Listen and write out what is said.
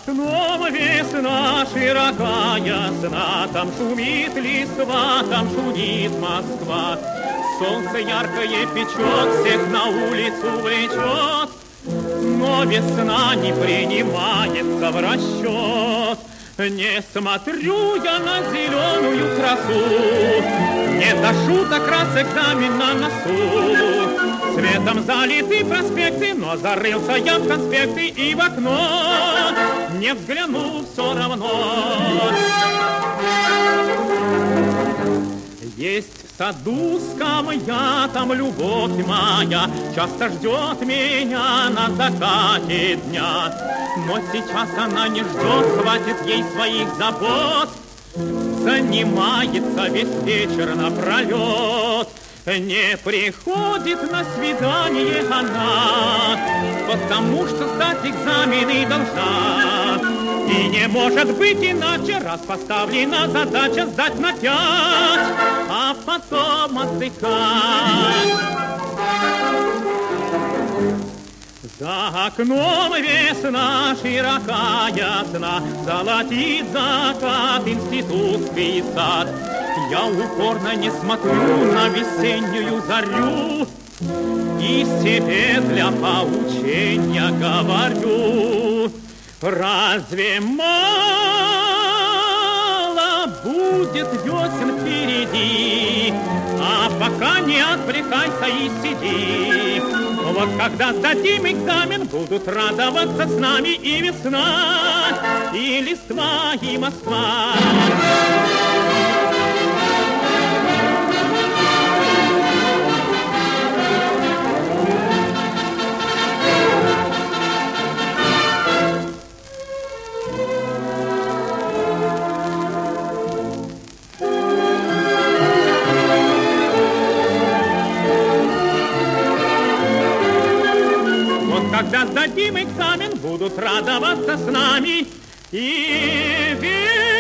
окном весна широка ясна, там шумит листва, там шумит Москва. Солнце яркое печет, всех на улицу влечет, но весна не принимается в расчет. Не смотрю я на зеленую красу, не до шуток раз экзамен на носу. Светом залиты проспекты, но зарылся я в конспекты и в окно не взглянул все равно. Есть в саду скамья, там любовь моя часто ждет меня на закате дня. Но сейчас она не ждет, хватит ей своих забот, занимается весь вечер напролет. Не приходит на свидание она, потому что сдать экзамены должна. И не может быть иначе, раз поставлена задача сдать на 5, а потом отдыхать. За окном весна широка ясна, золотит закат институтский сад. Я упорно не смотрю на весеннюю зарю и себе для поучения говорю: разве мало будет весен впереди? А пока не отвлекайся и сиди. Вот когда сдадим экзамен, будут радоваться с нами и весна, и листва, и Москва. Когда сдадим экзамен, будут радоваться с нами и